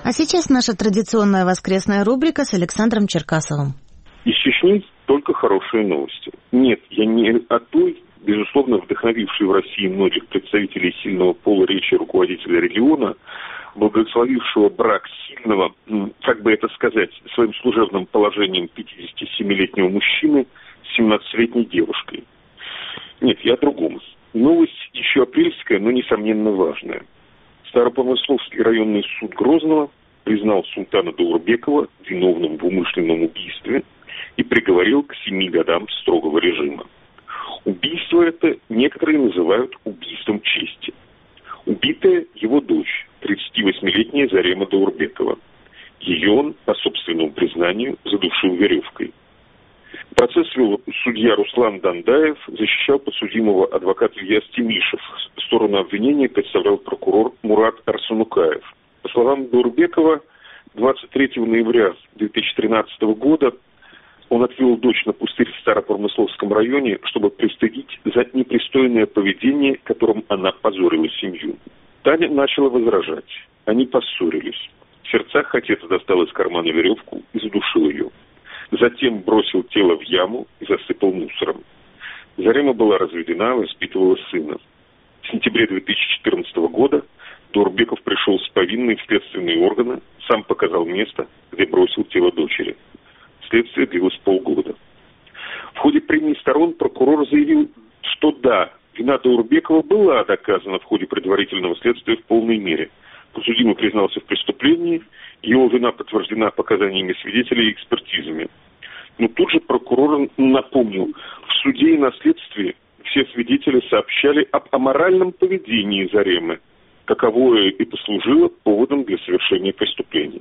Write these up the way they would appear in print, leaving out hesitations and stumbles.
А сейчас наша традиционная воскресная рубрика с Александром Черкасовым. Из Чечни только хорошие новости. Нет, я не о той, безусловно, вдохновившей в России многих представителей сильного пола речи руководителя региона, благословившего брак сильного, как бы это сказать, своим служебным положением 57-летнего мужчины с 17-летней девушкой. Нет, я о другом. Новость еще апрельская, но, несомненно, важная. Старопромысловский районный суд Грозного признал султана Даурбекова виновным в умышленном убийстве и приговорил к 7 годам строгого режима. Убийство это некоторые называют убийством чести. Убитая его дочь, 38-летняя Зарема Даурбекова. Ее он, по собственному признанию, задушил веревкой. Процесс вел судья Руслан Дандаев, защищал подсудимого адвокат Ильяс Тимишев. Сторону обвинения представлял прокурор Мурат Арсунукаев. По словам Даурбекова, 23 ноября 2013 года он отвел дочь на пустырь в Старопромысловском районе, чтобы пристыдить за непристойное поведение, которым она позорила семью. Таня начала возражать. Они поссорились. В сердцах отец достал из кармана веревку и задушил ее. Затем бросил тело в яму и засыпал мусором. Зарема была разведена, воспитывала сына. В сентябре 2014 года Даурбеков пришел с повинной в следственные органы, сам показал место, где бросил тело дочери. Следствие длилось полгода. В ходе прений сторон прокурор заявил, что да, вина Даурбекова была доказана в ходе предварительного следствия в полной мере. Подсудимый признался в преступлении, его вина подтверждена показаниями свидетелей и экспертизами. Но тут же прокурор напомнил, в суде и на следствии все свидетели сообщали об аморальном поведении Заремы, каковое и послужило поводом для совершения преступлений.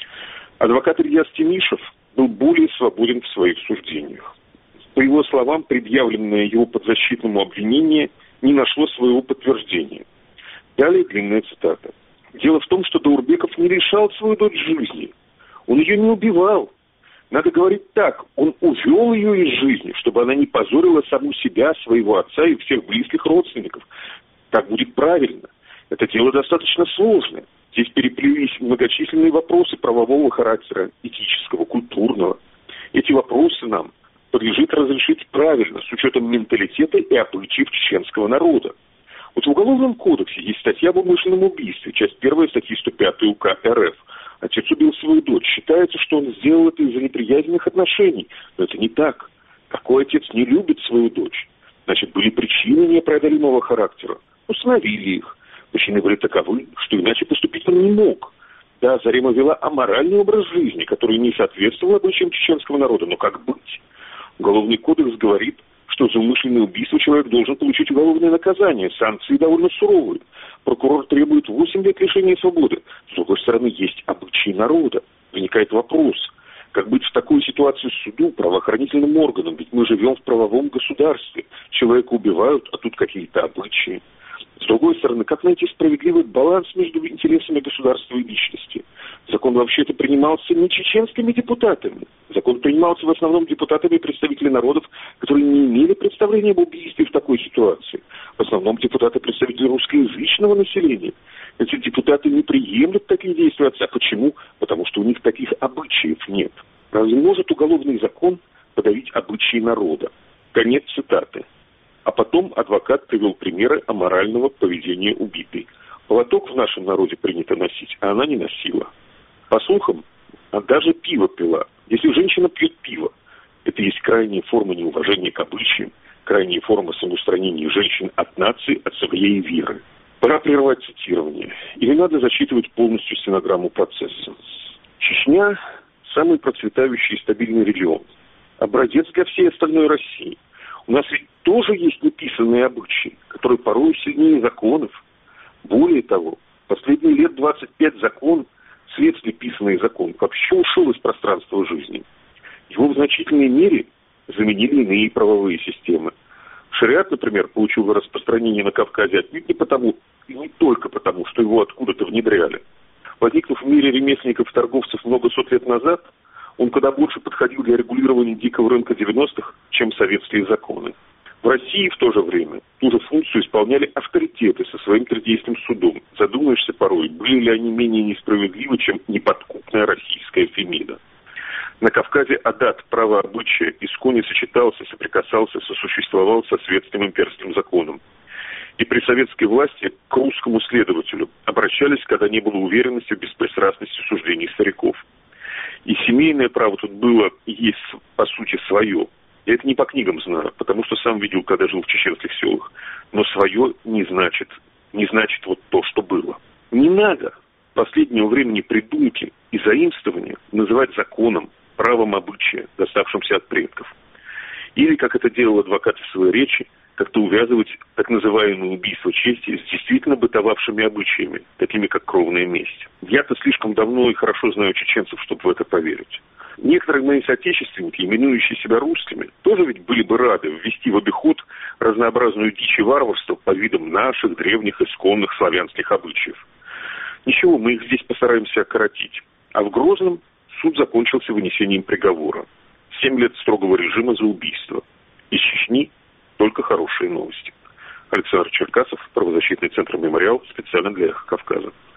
Адвокат Ильяс Тимишев был более свободен в своих суждениях. По его словам, предъявленное его подзащитному обвинение не нашло своего подтверждения. Далее длинная цитата. «Дело в том, что Даурбеков не лишал свою дочь жизни. Он ее не убивал. Надо говорить так, он увел ее из жизни, чтобы она не позорила саму себя, своего отца и всех близких родственников. Так будет правильно. Это дело достаточно сложное. Здесь переплелись многочисленные вопросы правового характера, этического, культурного. Эти вопросы нам подлежит разрешить правильно, с учетом менталитета и обычаев чеченского народа. Вот в Уголовном кодексе есть статья об умышленном убийстве, часть 1 статьи 105 УК РФ. Отец убил свою дочь. Считается, что он сделал это из-за неприязненных отношений. Но это не так. Какой отец не любит свою дочь? Значит, были причины непреодолимого характера. Установили их. Причины были таковы, что иначе поступить он не мог. Да, Зарема вела аморальный образ жизни, который не соответствовал обычаям чеченского народа. Но как быть? Уголовный кодекс говорит, что за умышленное убийство человек должен получить уголовное наказание. Санкции довольно суровые. Прокурор требует 8 лет лишения свободы. С другой стороны, есть обычаи народа. Возникает вопрос, как быть в такой ситуации суду, правоохранительным органам? Ведь мы живем в правовом государстве. Человека убивают, а тут какие-то обычаи. С другой стороны, как найти справедливый баланс между интересами государства и личности? Закон вообще-то принимался не чеченскими депутатами. Закон принимался в основном депутатами и представителями народов, которые не имели представления об убийстве в такой ситуации. В основном депутаты-представители русскоязычного населения. Эти депутаты не приемлют такие действия отца. Почему? Потому что у них таких обычаев нет. Разве может уголовный закон подавить обычаи народа? Конец цитаты. А потом адвокат привел примеры аморального поведения убитой. Платок в нашем народе принято носить, а она не носила. По слухам, она даже пиво пила. Если женщина пьет пиво, это есть крайняя форма неуважения к обычаям, крайняя форма самоустранения женщин от нации, от своей веры. Пора прервать цитирование. Или надо зачитывать полностью стенограмму процесса. Чечня – самый процветающий и стабильный регион. Образец для всей остальной России. У нас ведь тоже есть неписанные обычаи, которые порой сильнее законов. Более того, последние лет 25 закон, светский писанный закон, вообще ушел из пространства жизни. Его в значительной мере заменили иные правовые системы. Шариат, например, получил распространение на Кавказе отнюдь не потому, и не только потому, что его откуда-то внедряли. Возникнув в мире ремесленников и торговцев много сот лет назад, он куда больше подходил для регулирования дикого рынка 90-х, чем советские законы. В России в то же время ту же функцию исполняли авторитеты со своим третейским судом. Задумаешься порой, были ли они менее несправедливы, чем неподкупная российская Фемида. На Кавказе адат, право обычая, исконно сочетался, соприкасался, сосуществовал со светским имперским законом. И при советской власти к русскому следователю обращались, когда не было уверенности в беспристрастности суждений стариков. И семейное право тут было и есть, по сути, свое. Я это не по книгам знаю, потому что сам видел, когда жил в чеченских селах. Но свое не значит вот то, что было. Не надо в последнее время придумки и заимствования называть законом, правом обычая, доставшимся от предков. Или, как это делал адвокат в своей речи, как-то увязывать так называемые убийства чести с действительно бытовавшими обычаями, такими как кровная месть. Я-то слишком давно и хорошо знаю чеченцев, чтобы в это поверить. Некоторые мои соотечественники, именующие себя русскими, тоже ведь были бы рады ввести в обиход разнообразную дичь и варварство под видом наших древних исконных славянских обычаев. Ничего, мы их здесь постараемся окоротить. А в Грозном суд закончился вынесением приговора. 7 лет строгого режима за убийство. Из Чечни только хорошие новости. Александр Черкасов, правозащитный центр «Мемориал», специально для «Эхо Кавказа».